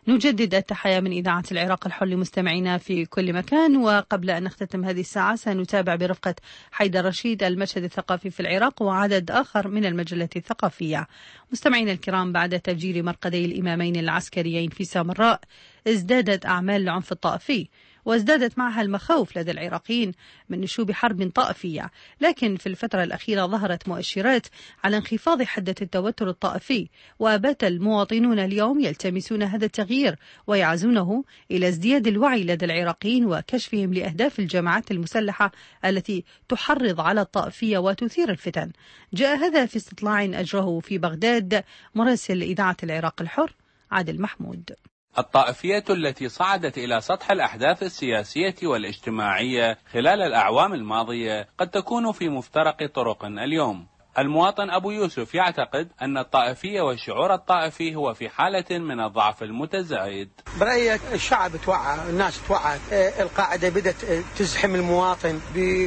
نجدد التحية من إذاعة العراق الحر لمستمعينا في كل مكان. وقبل أن نختتم هذه الساعة سنتابع برفقة حيدر رشيد المشهد الثقافي في العراق وعدد آخر من المجلة الثقافية. مستمعينا الكرام، بعد تفجير مرقدي الإمامين العسكريين في سامراء ازدادت أعمال العنف الطائفي، وازدادت معها المخاوف لدى العراقيين من نشوب حرب طائفية. لكن في الفترة الأخيرة ظهرت مؤشرات على انخفاض حدة التوتر الطائفي، وبات المواطنون اليوم يلتمسون هذا التغيير ويعزونه إلى ازدياد الوعي لدى العراقيين وكشفهم لأهداف الجماعات المسلحة التي تحرض على الطائفية وتثير الفتن. جاء هذا في استطلاع أجره في بغداد مراسل إذاعة العراق الحر عادل محمود. الطائفية التي صعدت إلى سطح الأحداث السياسية والاجتماعية خلال الأعوام الماضية قد تكون في مفترق طرق اليوم. المواطن أبو يوسف يعتقد أن الطائفية والشعور الطائفي هو في حالة من الضعف المتزايد. برأيك الشعب توعى، الناس توعت، القاعدة بدأت تزحم المواطن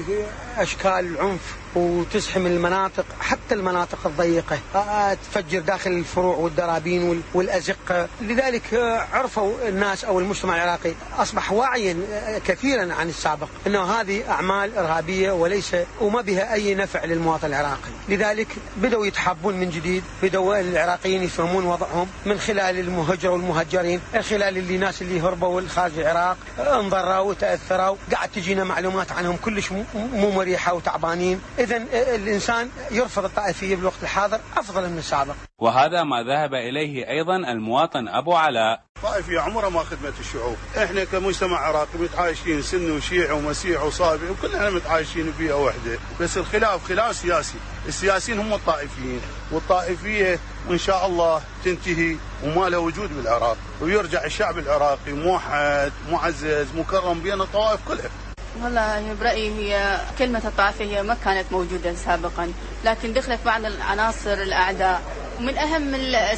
بأشكال العنف وتزحم المناطق، حتى المناطق الضيقة تفجر داخل الفروع والدرابين والأزقة. لذلك عرفوا الناس أو المجتمع العراقي أصبح واعيا كثيرا عن السابق أنه هذه أعمال إرهابية وليس وما بها أي نفع للمواطن العراقي. لذلك بدأوا يتحابون من جديد، بدأوا العراقيين يفهمون وضعهم من خلال المهجرة والمهجرين، من خلال الناس اللي هربوا خارج العراق انضروا وتأثروا، قاعد تجينا معلومات عنهم كلش مو مريحة وتعبانين. إذن الإنسان يرفض الطائفية بالوقت الحاضر أفضل من السابق. وهذا ما ذهب إليه أيضا المواطن أبو علاء. الطائفية عمرها ما خدمت الشعوب، احنا كمجتمع عراقي متعايشين سني وشيعي ومسيحي وصابئ وكلنا متعايشين بيئة واحدة، بس الخلاف خلاف سياسي. السياسيين هم الطائفيين، والطائفية وإن شاء الله تنتهي وما لها وجود بالعراق، ويرجع الشعب العراقي موحد معزز مكرم بين الطوائف كلها. والله برأيي هي كلمة الطائفية ما كانت موجودة سابقا، لكن دخلت معنا العناصر الأعداء. ومن أهم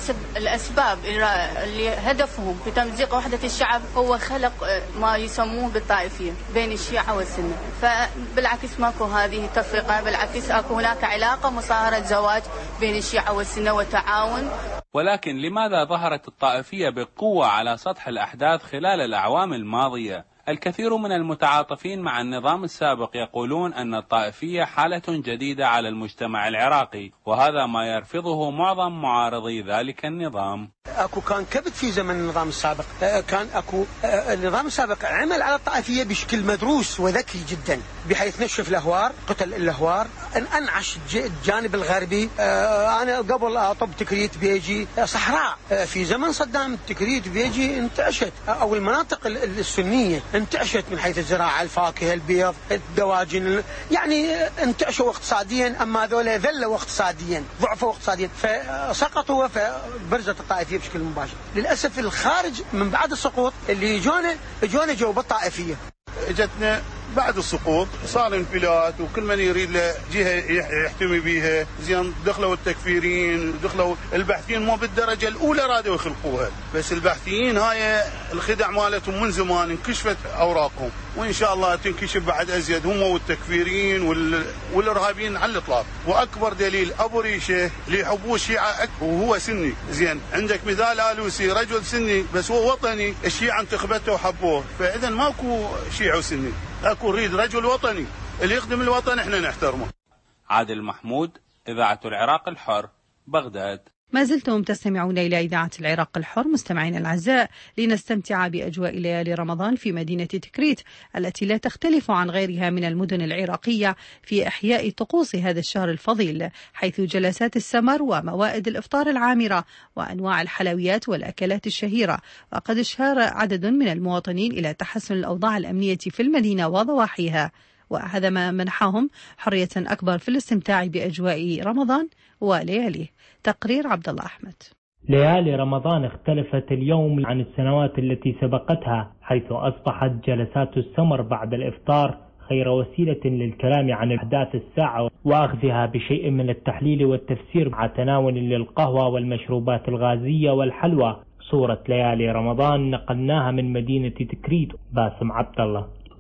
الأسباب اللي هدفهم في تمزيق وحدة الشعب هو خلق ما يسموه بالطائفية بين الشيعة والسنة. فبالعكس ماكو هذه تفرقة، بالعكس أكو هناك علاقة مصاهرة زواج بين الشيعة والسنة وتعاون. ولكن لماذا ظهرت الطائفية بقوة على سطح الأحداث خلال الأعوام الماضية؟ الكثير من المتعاطفين مع النظام السابق يقولون أن الطائفية حالة جديدة على المجتمع العراقي، وهذا ما يرفضه معظم معارضي ذلك النظام. أكو كان كبت في زمن النظام السابق، كان أكو النظام السابق عمل على الطائفية بشكل مدروس وذكي جدا، بحيث نشف الأهوار، قتل الأهوار، أنعش الجانب الغربي. أنا قبل أطب تكريت بيجي صحراء، في زمن صدام تكريت بيجي انتعشت، أو المناطق السنية انتعشت من حيث الزراعة، الفاكهة، البيض، الدواجن، يعني انتعشوا اقتصاديا. أما ذولا ذلوا اقتصاديا، ضعفوا اقتصاديا، فسقطوا، فبرزت الطائفية بشكل مباشر. للأسف الخارج من بعد السقوط اللي اجونا جو بالطائفية. اجتنا بعد السقوط صار انفلات، وكل من يريد له جهه يحتمي بيها. زين دخلوا التكفيريين، دخلوا البحثيين، مو بالدرجه الاولى رادوا يخلقوها، بس البحثيين هاي الخدع مالتهم من زمان انكشفت اوراقهم، وان شاء الله تنكشف بعد ازيد، هم والتكفيريين والارهابيين على الاطلاق. واكبر دليل ابو ريشه اللي يحبوه الشيعه وهو سني. زين عندك مثال الوسي، رجل سني بس هو وطني، الشيعه انتخبته وحبوه، فاذا ماكو شيعه وسني، اكو نريد رجل وطني اللي يخدم الوطن احنا نحترمه. عادل محمود، إذاعة العراق الحر، بغداد. ما زلتم تستمعون إلى إذاعة العراق الحر مستمعين الأعزاء، لنستمتع بأجواء ليالي رمضان في مدينة تكريت التي لا تختلف عن غيرها من المدن العراقية في إحياء طقوس هذا الشهر الفضيل، حيث جلسات السمر وموائد الإفطار العامرة وأنواع الحلويات والأكلات الشهيرة. وقد اشار عدد من المواطنين إلى تحسن الأوضاع الأمنية في المدينة وضواحيها، وهذا ما منحهم حرية أكبر في الاستمتاع بأجواء رمضان ولياليه. تقرير عبد الله أحمد. ليالي رمضان اختلفت اليوم عن السنوات التي سبقتها، حيث أصبحت جلسات السمر بعد الإفطار خير وسيلة للكلام عن أحداث الساعة وأخذها بشيء من التحليل والتفسير مع تناول للقهوة والمشروبات الغازية والحلوى. صورة ليالي رمضان نقلناها من مدينة تكريت. باسم عبد الله.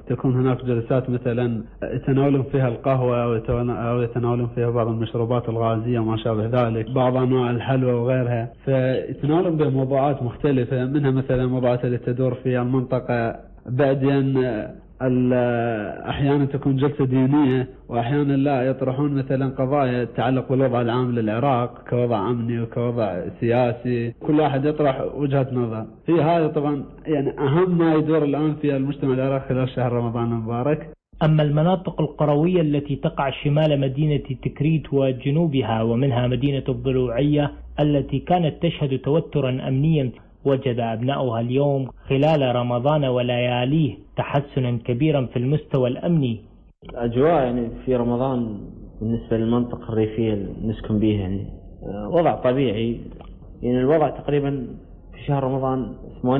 تكون هناك جلسات مثلا يتناولون فيها القهوة أو يتناولون فيها بعض المشروبات الغازية وما شابه ذلك، بعض أنواع الحلوى وغيرها، فيتناولون بموضوعات مختلفة، منها مثلا موضوعات اللي تدور في المنطقة. بعدين أحيانا تكون جلسة دينية، وأحيانا لا، يطرحون مثلا قضايا تتعلق بالوضع العام للعراق كوضع أمني وكوضع سياسي، كل واحد يطرح وجهة نظر. في هذا طبعا يعني أهم ما يدور الآن في المجتمع العراقي خلال شهر رمضان المبارك. أما المناطق القروية التي تقع شمال مدينة تكريت وجنوبها ومنها مدينة الضلوعية التي كانت تشهد توترا أمنيا، وجد أبناؤها اليوم خلال رمضان ولياليه تحسنا كبيرا في المستوى الأمني. الأجواء يعني في رمضان بالنسبة للمنطقة الريفية اللي نسكن بها يعني وضع طبيعي، يعني الوضع تقريبا في شهر رمضان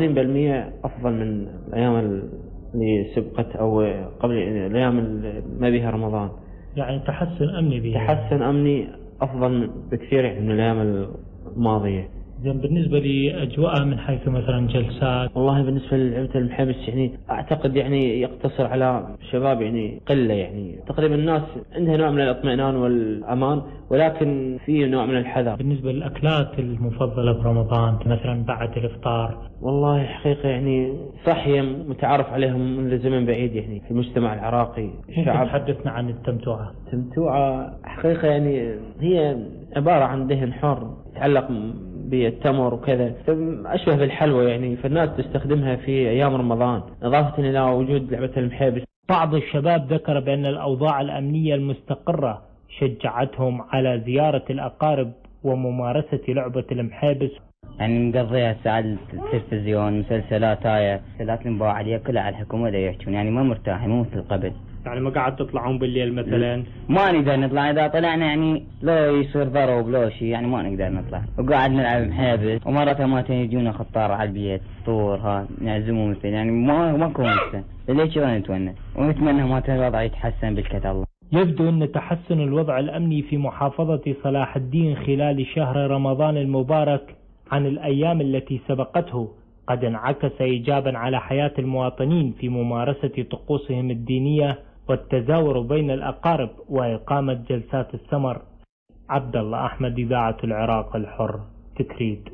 80% أفضل من الأيام اللي سبقت أو قبل الأيام اللي ما بها رمضان. يعني تحسن أمني بها، تحسن أمني أفضل بكثير يعني من الأيام الماضية. بالنسبة لأجواء من حيث مثلا جلسات، والله بالنسبة للعبة المحابس يعني أعتقد يعني يقتصر على شباب يعني قلة، يعني تقريبا الناس عندها نوع من الاطمئنان والأمان، ولكن في نوع من الحذر. بالنسبة للأكلات المفضلة برمضان مثلا بعد الإفطار، والله حقيقة يعني صحية متعارف عليهم منذ زمن بعيد يعني في المجتمع العراقي. الشعب تحدثنا عن التمتوعة. التمتوعة حقيقة يعني هي عبارة عن دهن حر يتعلق بالتمر وكذا، أشبه بالحلوى يعني، فالناس تستخدمها في أيام رمضان إضافة إلى وجود لعبة المحابس. بعض الشباب ذكر بأن الأوضاع الأمنية المستقرة شجعتهم على زيارة الأقارب وممارسة لعبة المحابس. يعني مقضيها ساعات التلفزيون، مسلسلات المباعة عليها كلها على الحكومة دا يحكون، يعني ما مرتاحين مو مثل قبل. يعني ما قاعد تطلعون بالليل مثلا؟ ما نقدر نطلع، إذا طلعنا يعني لو يصير ضرب لو شيء يعني ما نقدر نطلع، وقاعد نلعب محابس، ومرات ما يجونا خطار على البيت فطور نعزموا مثل، يعني ما كون مثل ليش ما نتونس، ونتمنى ما الوضع يتحسن بالكتاب الله. يبدو أن تحسن الوضع الأمني في محافظة صلاح الدين خلال شهر رمضان المبارك عن الأيام التي سبقته قد انعكس إيجابا على حياة المواطنين في ممارسة طقوسهم الدينية والتزاور بين الأقارب وإقامة جلسات السمر. عبد الله أحمد، إذاعة العراق الحر، تكريت.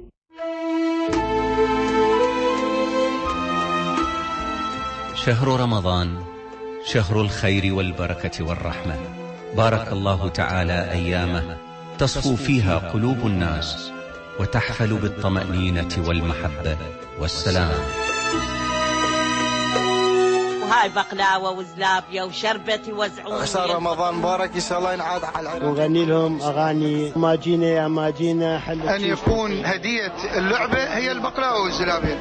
شهر رمضان شهر الخير والبركة والرحمة، بارك الله تعالى أيامه تصفو فيها قلوب الناس وتحفل بالطمأنينة والمحبة والسلام. وهاي بقلاوة وزلابية وشربة يوزعون. عسى رمضان مبارك، يسأل الله ينعاد على العراق. وغني لهم أغاني ما جينا يا ما جينا حل أن يكون هدية اللعبة هي البقلاوة والزلابية.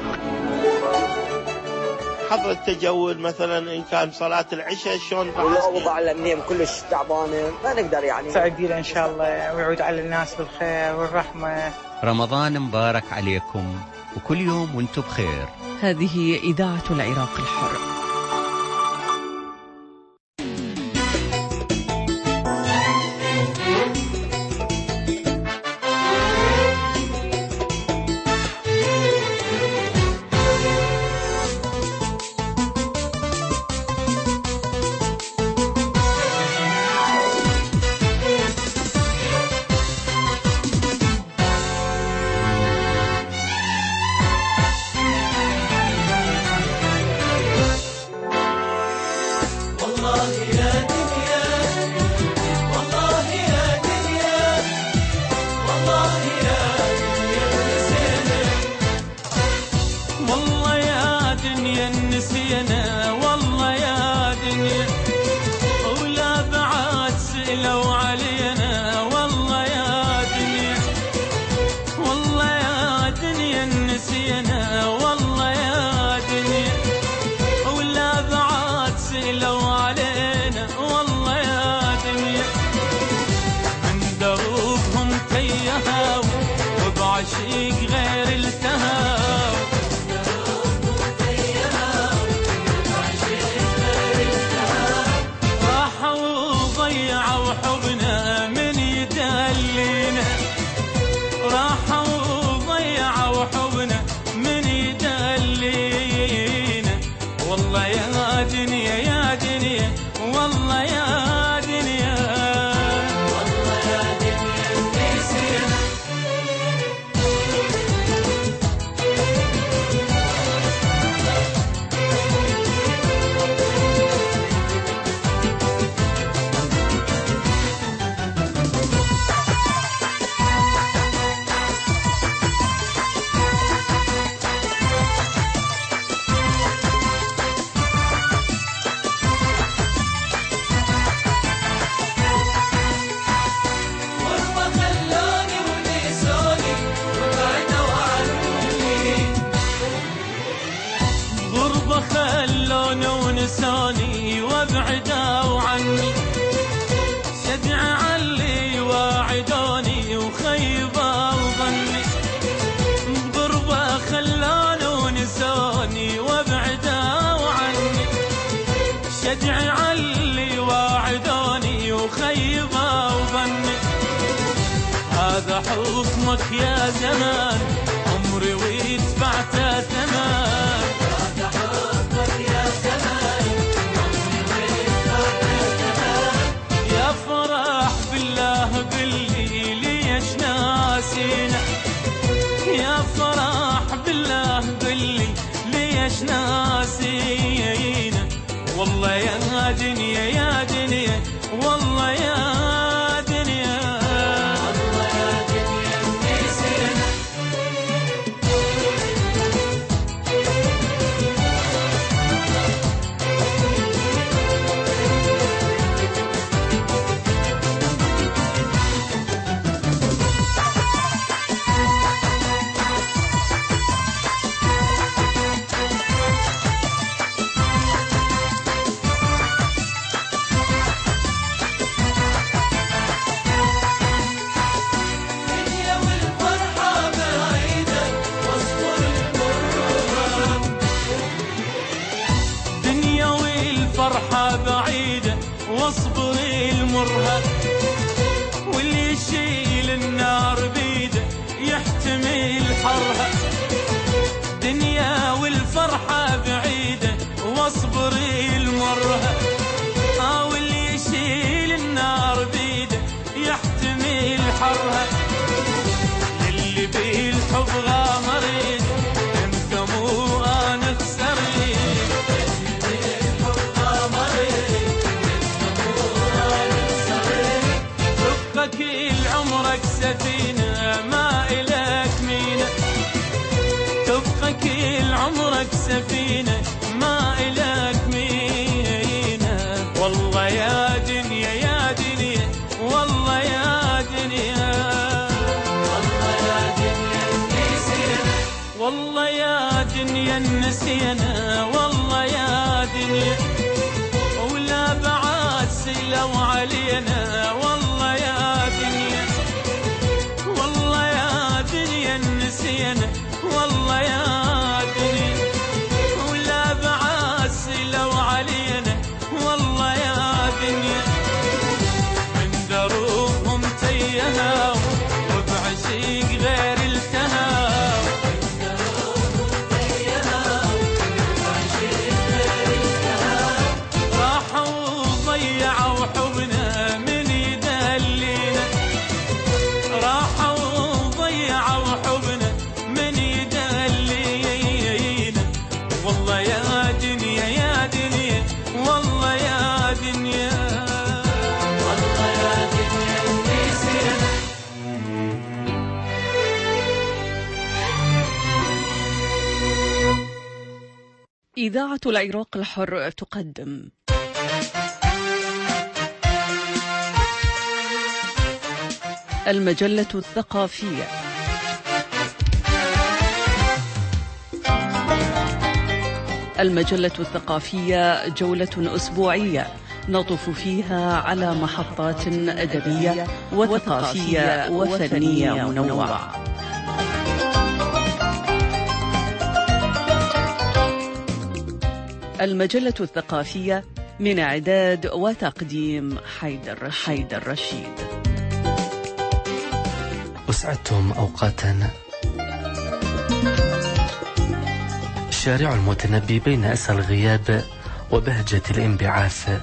حضر التجول مثلا إن كان صلاة العشاء شلون والأوضاع الأمنية كلش تعبانة، ما نقدر يعني. سعيدين إن شاء الله ويعود على الناس بالخير والرحمة. رمضان مبارك عليكم وكل يوم وانتم بخير. هذه إذاعة العراق الحر. والله يا دنيا حضنك يا زمان عمري ودفعت ثمن. بعد حضنك يا زمان عمري ودفعت ثمن. يا فرح بالله قلي ليش ناسينا، يا فرح بالله قلي ليش ناسينا. والله يا دنيا يا دنيا والله يا دنيا والله يا دنيا نسينا. فرحة بعيدة واصبر المرهق، واللي يشيل النار بيده يحتمل حرها. دنيا والفرحة بعيدة واصبر المرهق، واللي يشيل النار بيده يحتمل حرها. اللي بالحب غامرين انت مو انا خسرين، كل عمرك سفينة ما إلك مينا، تبقى كل عمرك سفينة ما إلك مينا. والله يا دنيا يا دنيا والله يا دنيا والله يا دنيا نسينا، والله يا دنيا نسينا والله يا دنيا. ولا بعد سلوا علينا والله يا دنيا، والله يا دنيا نسينا والله يا دنيا. ولا بعد سلوا علينا والله يا دنيا. من دروبهم تيهوا وبعشيق غير التهاو، من دروبهم تيهوا وبعشيق غير التهاو. راحوا وضيعوا حبنا من يدلينا، راحوا وضيعوا حبنا من يدلينا. والله يا دنيا يا دنيا والله يا دنيا والله يا دنيا نسينا. إذاعة العراق الحر تقدم المجلة الثقافية. المجلة الثقافية جولة أسبوعية نطف فيها على محطات أدبية وثقافية وفنية منوعة. المجلة الثقافية من إعداد وتقديم حيدر رشيد. أسعدتم أوقاتا. الشارع المتنبي بين أسى الغياب وبهجة الانبعاث.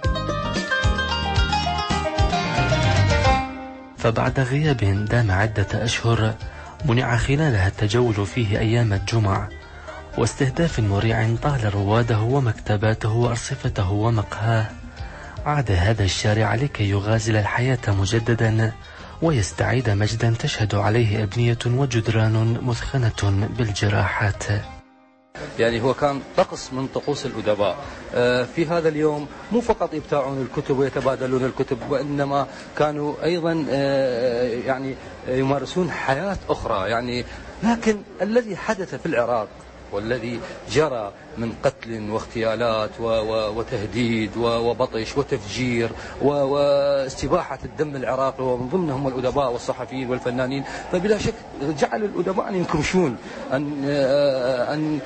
فبعد غياب دام عدة أشهر منع خلالها التجول فيه أيام الجمع واستهداف مريع طال رواده ومكتباته وأرصفته ومقهاه، عاد هذا الشارع لكي يغازل الحياة مجددا ويستعيد مجدا تشهد عليه أبنية وجدران مثخنة بالجراحات. يعني هو كان طقس من طقوس الأدباء في هذا اليوم، مو فقط يبتاعون الكتب ويتبادلون الكتب، وإنما كانوا أيضا يعني يمارسون حياة أخرى. يعني لكن الذي حدث في العراق والذي جرى من قتل واغتيالات وتهديد وبطش وتفجير واستباحة الدم العراقي، ومن ضمنهم الأدباء والصحفيين والفنانين، فبلا شك جعل الأدباء أن ينكمشون، أن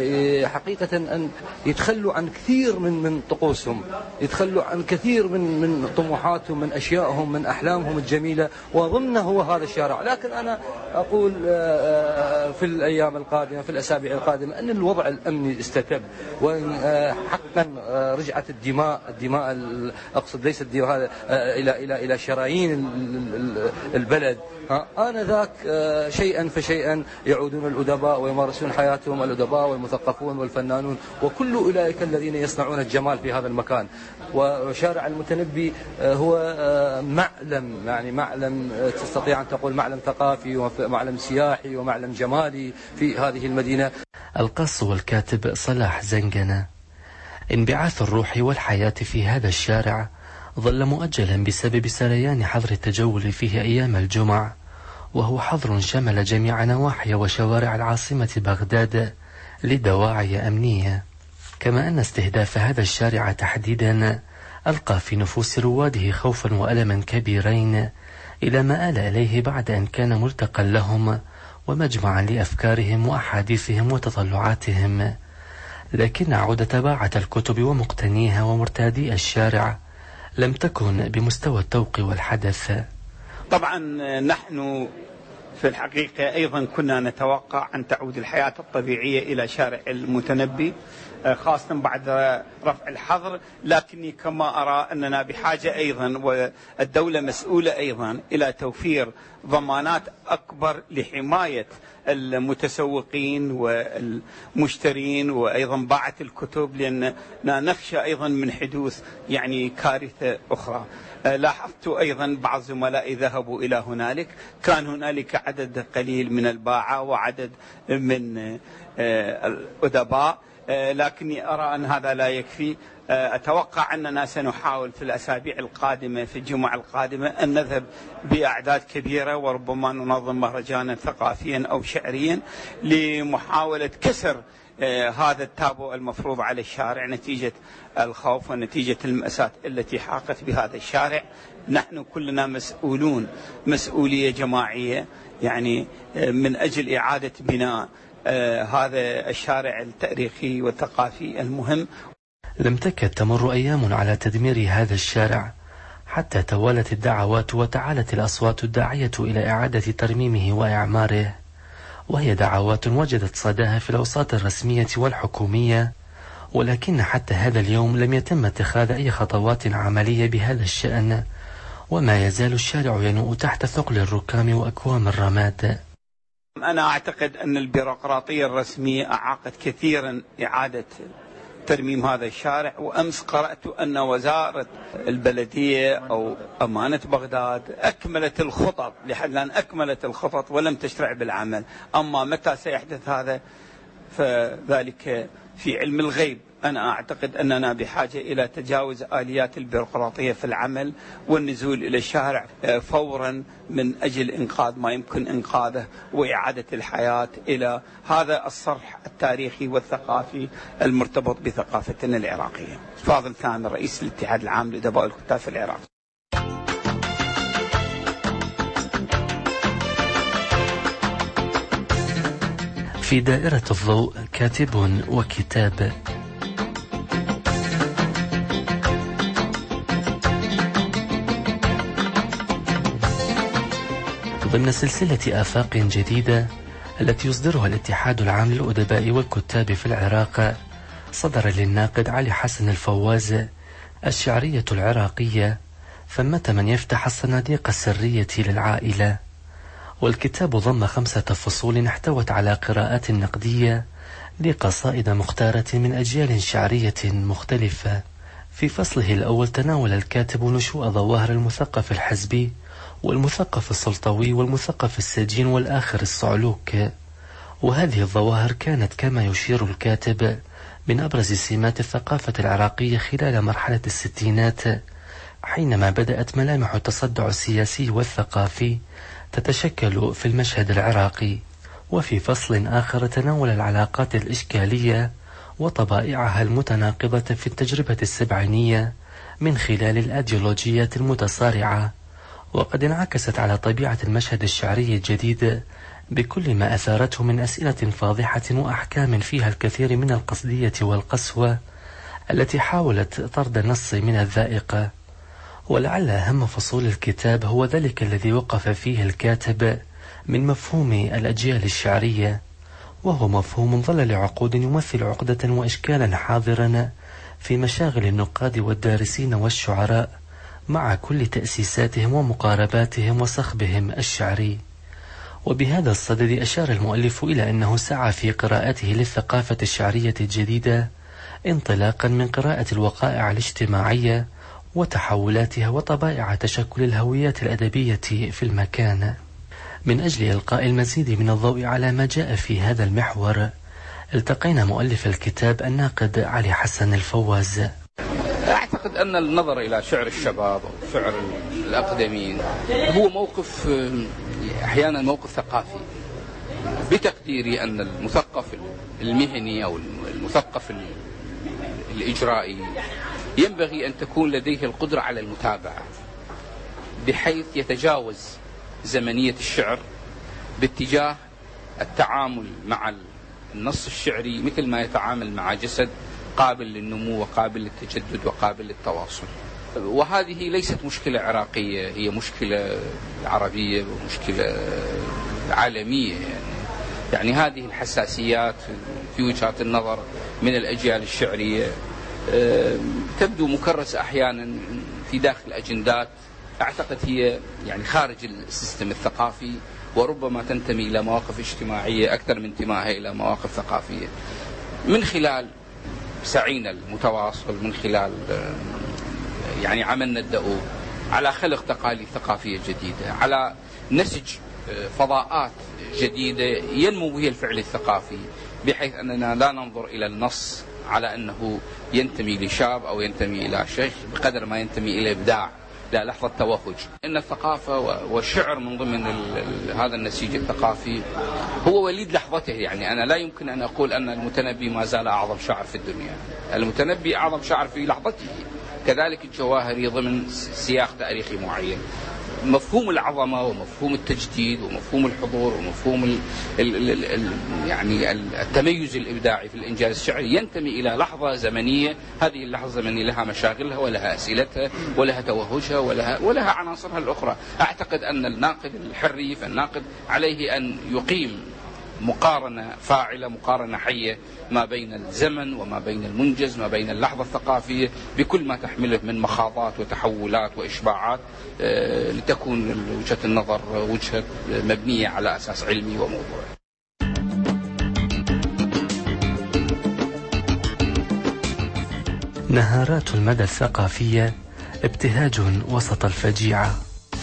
حقيقة أن يتخلوا عن كثير من طقوسهم، يتخلوا عن كثير من طموحاتهم، من أشيائهم، من أحلامهم الجميلة، وضمنه هو هذا الشارع. لكن أنا أقول في الأيام القادمة، في الأسابيع القادمة، أن الوضع الأمني استتب، وإن حقا رجعت الدماء أقصد ليس الدماء هذا إلى شرايين البلد، آنذاك شيئا فشيئا يعودون الأدباء ويمارسون حياتهم، الأدباء والمثقفون والفنانون وكل أولئك الذين يصنعون الجمال في هذا المكان. وشارع المتنبي هو معلم، يعني معلم تستطيع أن تقول معلم ثقافي ومعلم سياحي ومعلم جمالي في هذه المدينة. القص والكاتب صلاح زنقنة. انبعاث الروح والحياة في هذا الشارع ظل مؤجلا بسبب سريان حظر التجول فيه أيام الجمعة، وهو حظر شمل جميع نواحي وشوارع العاصمة بغداد لدواعي أمنية، كما أن استهداف هذا الشارع تحديدا ألقى في نفوس رواده خوفا وألما كبيرين إلى ما آل إليه بعد أن كان ملتقى لهم ومجمعا لأفكارهم وأحاديثهم وتطلعاتهم. لكن عودة باعة الكتب ومقتنيها ومرتادي الشارع لم تكن بمستوى التوق والحدث. طبعا نحن في الحقيقة أيضا كنا نتوقع أن تعود الحياة الطبيعية إلى شارع المتنبي، خاصة بعد رفع الحظر، لكني كما أرى أننا بحاجة أيضا، والدولة مسؤولة أيضا، إلى توفير ضمانات أكبر لحماية المتسوقين والمشترين وأيضا باعة الكتب، لأننا نخشى أيضا من حدوث يعني كارثة أخرى. لاحظت أيضا بعض زملائي ذهبوا إلى هنالك، كان هنالك عدد قليل من الباعة وعدد من الأدباء، لكني أرى أن هذا لا يكفي. أتوقع أننا سنحاول في الأسابيع القادمة، في الجمعة القادمة، أن نذهب بأعداد كبيرة، وربما ننظم مهرجانا ثقافيا أو شعريا لمحاولة كسر هذا التابو المفروض على الشارع نتيجة الخوف ونتيجة المأساة التي حاقت بهذا الشارع. نحن كلنا مسؤولون مسؤولية جماعية، يعني من أجل إعادة بناء هذا الشارع التاريخي والثقافي المهم. لم تكد تمر أيام على تدمير هذا الشارع حتى توالت الدعوات وتعالت الأصوات الداعية إلى إعادة ترميمه وإعماره، وهي دعوات وجدت صداها في الأوساط الرسمية والحكومية، ولكن حتى هذا اليوم لم يتم اتخاذ أي خطوات عملية بهذا الشأن، وما يزال الشارع ينوء تحت ثقل الركام وأكوام الرماد. أنا أعتقد أن البيروقراطية الرسمية أعاقت كثيرا إعادة ترميم هذا الشارع. وأمس قرأت أن وزارة البلدية أو أمانة بغداد أكملت الخطط، لحد الآن أكملت الخطط ولم تشرع بالعمل. أما متى سيحدث هذا فذلك في علم الغيب. أنا أعتقد أننا بحاجة إلى تجاوز آليات البيروقراطية في العمل والنزول إلى الشارع فورا من أجل إنقاذ ما يمكن إنقاذه وإعادة الحياة إلى هذا الصرح التاريخي والثقافي المرتبط بثقافتنا العراقية. فاضل ثامر، رئيس الاتحاد العام لأدباء الكتاب في العراق. في دائرة الضوء كاتب وكتاب. ضمن سلسلة آفاق جديدة التي يصدرها الاتحاد العام للأدباء والكتاب في العراق، صدر للناقد علي حسن الفواز الشعرية العراقية، ثمة من يفتح الصناديق السرية للعائلة. والكتاب ضم 5 فصول احتوت على قراءات نقدية لقصائد مختارة من أجيال شعرية مختلفة. في فصله الأول تناول الكاتب نشوء ظواهر المثقف الحزبي والمثقف السلطوي والمثقف السجين والآخر الصعلوك، وهذه الظواهر كانت كما يشير الكاتب من أبرز سمات الثقافة العراقية خلال مرحلة الستينات، حينما بدأت ملامح التصدع السياسي والثقافي تتشكل في المشهد العراقي. وفي فصل آخر تناول العلاقات الإشكالية وطبائعها المتناقضة في التجربة السبعينية من خلال الأيديولوجيات المتصارعة، وقد انعكست على طبيعة المشهد الشعري الجديد بكل ما أثارته من أسئلة فاضحة وأحكام فيها الكثير من القصدية والقسوة التي حاولت طرد النص من الذائقة. ولعل أهم فصول الكتاب هو ذلك الذي وقف فيه الكاتب من مفهوم الأجيال الشعرية، وهو مفهوم ظل لعقود يمثل عقدة وإشكالا حاضرا في مشاغل النقاد والدارسين والشعراء مع كل تأسيساتهم ومقارباتهم وصخبهم الشعري. وبهذا الصدد أشار المؤلف إلى أنه سعى في قراءته للثقافة الشعرية الجديدة انطلاقا من قراءة الوقائع الاجتماعية وتحولاتها وطبائع تشكل الهويات الأدبية في المكان. من أجل إلقاء المزيد من الضوء على ما جاء في هذا المحور التقينا مؤلف الكتاب الناقد علي حسن الفواز. أعتقد أن النظر إلى شعر الشباب أو شعر الأقدمين هو موقف أحيانا موقف ثقافي. بتقديري أن المثقف المهني أو المثقف الإجرائي ينبغي أن تكون لديه القدرة على المتابعة بحيث يتجاوز زمنية الشعر باتجاه التعامل مع النص الشعري مثل ما يتعامل مع جسد قابل للنمو وقابل للتجدد وقابل للتواصل. وهذه ليست مشكلة عراقية، هي مشكلة عربية ومشكلة عالمية. يعني هذه الحساسيات في وجهات النظر من الأجيال الشعرية تبدو مكرسة أحيانا في داخل أجندات أعتقد هي يعني خارج السيستم الثقافي، وربما تنتمي إلى مواقف اجتماعية أكثر من انتمائها إلى مواقف ثقافية. من خلال سعينا المتواصل، من خلال يعني عملنا الدؤوب على خلق تقاليد ثقافية جديدة، على نسج فضاءات جديدة ينمو به الفعل الثقافي، بحيث أننا لا ننظر إلى النص على أنه ينتمي لشاب أو ينتمي إلى شيخ بقدر ما ينتمي إلى إبداع، لا لحظة توهج. إن الثقافة والشعر من ضمن هذا النسيج الثقافي هو وليد لحظته. يعني أنا لا يمكن أن أقول أن المتنبي ما زال أعظم شاعر في الدنيا، المتنبي أعظم شاعر في لحظته، كذلك الجواهري ضمن سياق تاريخي معين. مفهوم العظمة ومفهوم التجديد ومفهوم الحضور ومفهوم يعني التميز الإبداعي في الإنجاز الشعري ينتمي إلى لحظة زمنية. هذه اللحظة الزمنية لها مشاغلها ولها أسئلتها ولها توهجها ولها عناصرها الأخرى. أعتقد أن الناقد الحريف، الناقد عليه أن يقيم مقارنة فاعلة، مقارنة حية ما بين الزمن وما بين المنجز، ما بين اللحظة الثقافية بكل ما تحمله من مخاضات وتحولات وإشباعات، لتكون وجهة النظر وجهة مبنية على أساس علمي وموضوعي. نهارات المدى الثقافية ابتهاج وسط الفجيعة.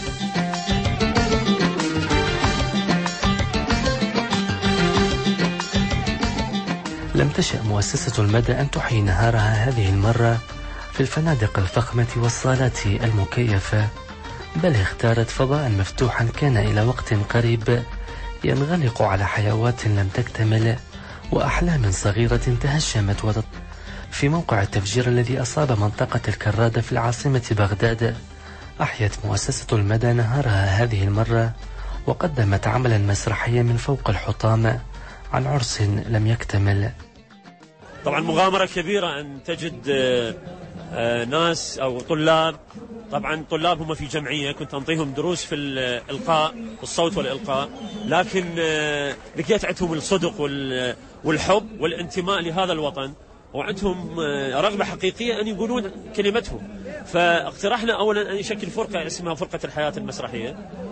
لم تشأ مؤسسة المدى أن تحيي نهارها هذه المرة في الفنادق الفخمة والصالات المكيفة، بل اختارت فضاء مفتوحا كان إلى وقت قريب ينغلق على حيوات لم تكتمل وأحلام صغيرة تهشمت في موقع التفجير الذي أصاب منطقة الكرادة في العاصمة بغداد. أحيت مؤسسة المدى نهارها هذه المرة وقدمت عملا مسرحيا من فوق الحطام عن عرس لم يكتمل. طبعا مغامرة كبيرة أن تجد ناس أو طلاب، طبعا طلاب هم في جمعية كنت أنطيهم دروس في الإلقاء والصوت والإلقاء، لكن لقيت عندهم الصدق والحب والانتماء لهذا الوطن، وعندهم رغبة حقيقية أن يقولون كلمتهم. فاقترحنا أولا أن يشكل فرقة اسمها فرقة الحياة المسرحية،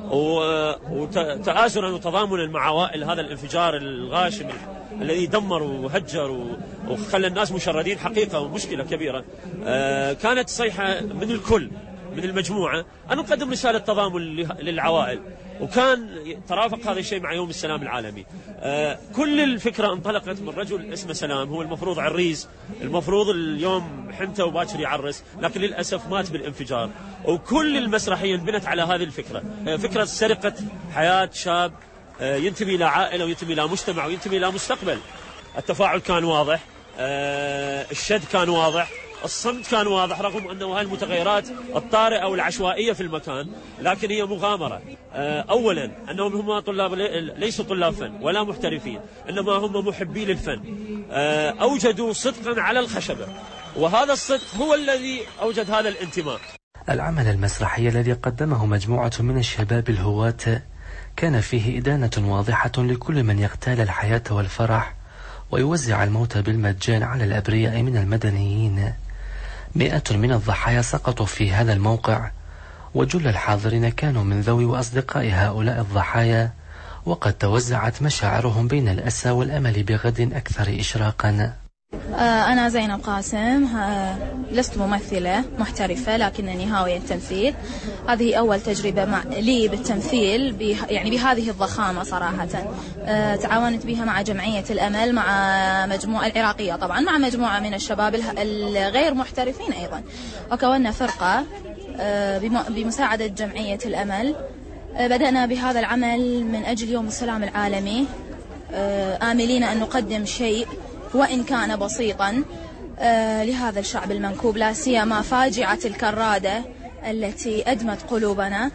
وتآزرا وتضامنا مع عوائل هذا الانفجار الغاشم الذي دمر وهجر وخلى الناس مشردين حقيقة، ومشكلة كبيرة. كانت صيحة من الكل من المجموعة أن نقدم رسالة تضامن للعوائل، وكان ترافق هذا الشيء مع يوم السلام العالمي. كل الفكرة انطلقت من رجل اسمه سلام، هو المفروض عريس، المفروض اليوم حنته وباكر يعرس، لكن للأسف مات بالانفجار. وكل المسرحية انبنت على هذه الفكرة، فكرة سرقة حياة شاب ينتمي إلى عائلة وينتمي إلى مجتمع وينتمي إلى مستقبل. التفاعل كان واضح، الشد كان واضح، الصمت كان واضح، رغم أنه هذه المتغيرات الطارئة أو العشوائية في المكان، لكن هي مغامرة. أولا أنهم هم طلاب ليسوا طلاب فن ولا محترفين، إنما هم محبي للفن. أوجدوا صدقا على الخشبة، وهذا الصدق هو الذي أوجد هذا الانتماء. العمل المسرحي الذي قدمه مجموعة من الشباب الهواة كان فيه إدانة واضحة لكل من يغتال الحياة والفرح ويوزع الموت بالمجان على الأبرياء من المدنيين. 100 من الضحايا سقطوا في هذا الموقع، وجل الحاضرين كانوا من ذوي وأصدقاء هؤلاء الضحايا، وقد توزعت مشاعرهم بين الأسى والأمل بغد أكثر إشراقا. أنا زينب قاسم، لست ممثلة محترفة لكنني هاوية التمثيل. هذه أول تجربة لي بالتمثيل بهذه الضخامة صراحة. تعاونت بها مع جمعية الأمل، مع مجموعة العراقية طبعا، مع مجموعة من الشباب الغير محترفين أيضا، وكونا فرقة بمساعدة جمعية الأمل. بدأنا بهذا العمل من أجل يوم السلام العالمي، آملين أن نقدم شيء وإن كان بسيطا لهذا الشعب المنكوب، لا سيما فاجعة الكرادة التي أدمت قلوبنا،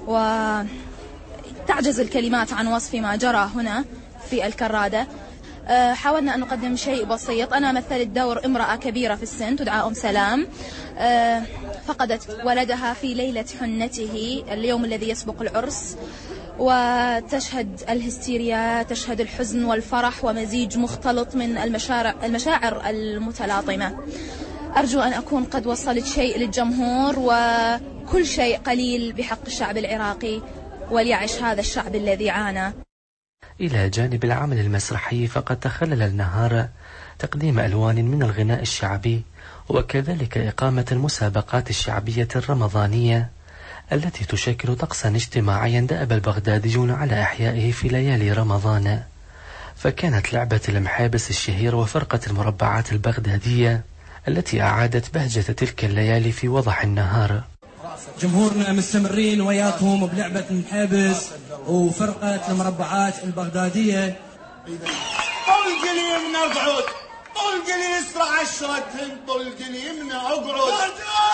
وتعجز الكلمات عن وصف ما جرى هنا في الكرادة. حاولنا أن نقدم شيء بسيط. أنا مثلت دور امرأة كبيرة في السن تدعى أم سلام، فقدت ولدها في ليلة حنته، اليوم الذي يسبق العرس، وتشهد الهستيريا، تشهد الحزن والفرح ومزيج مختلط من المشاعر المتلاطمة. أرجو أن أكون قد وصلت شيء للجمهور، وكل شيء قليل بحق الشعب العراقي، وليعش هذا الشعب الذي عانى. إلى جانب العمل المسرحي فقد تخلل النهار تقديم ألوان من الغناء الشعبي، وكذلك إقامة المسابقات الشعبية الرمضانية التي تشكل طقسا اجتماعيا دأب البغداديون على إحيائه في ليالي رمضان. فكانت لعبة المحابس الشهيرة وفرقة المربعات البغدادية التي أعادت بهجة تلك الليالي في وضح النهار. جمهورنا مستمرين وياكم بلعبة المحابس وفرقة المربعات البغدادية. طلق اليمنى اقعد، طلق اليسرى عشرة، طلق اليمنى اقعد.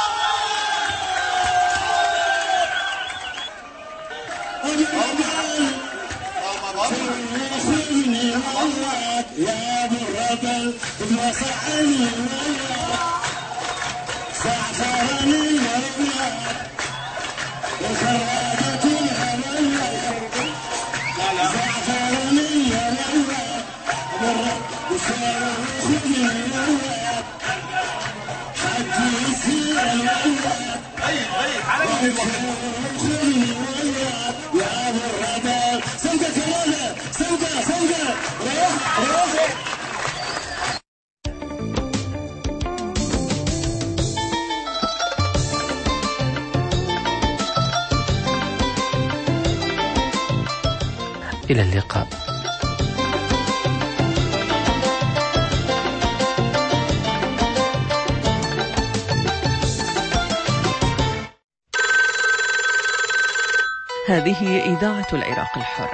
يا ابو الربل بوصعني زعفراني وخرابة الهمل زعفراني مرة وصاروخني حتى يصير يا ابو الربل سوقة كمالة سوقة روح إلى اللقاء. هذه إذاعة العراق الحر.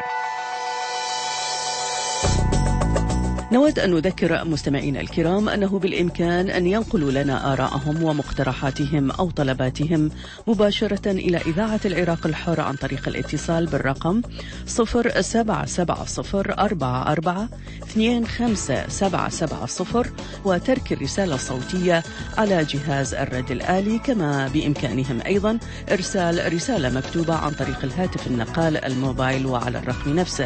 نود أن نذكر مستمعينا الكرام أنه بالإمكان أن ينقلوا لنا آراءهم ومقترحاتهم أو طلباتهم مباشرة إلى إذاعة العراق الحر عن طريق الاتصال بالرقم 0774442570 وترك الرسالة الصوتية على جهاز الرد الآلي، كما بإمكانهم أيضا إرسال رسالة مكتوبة عن طريق الهاتف النقال الموبايل وعلى الرقم نفسه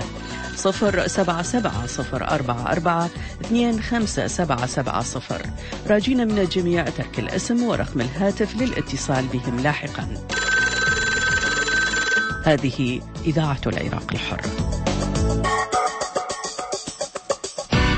0774442570. راجين من الجميع ترك الاسم ورقم الهاتف للاتصال بهم لاحقا. هذه إذاعة العراق الحر.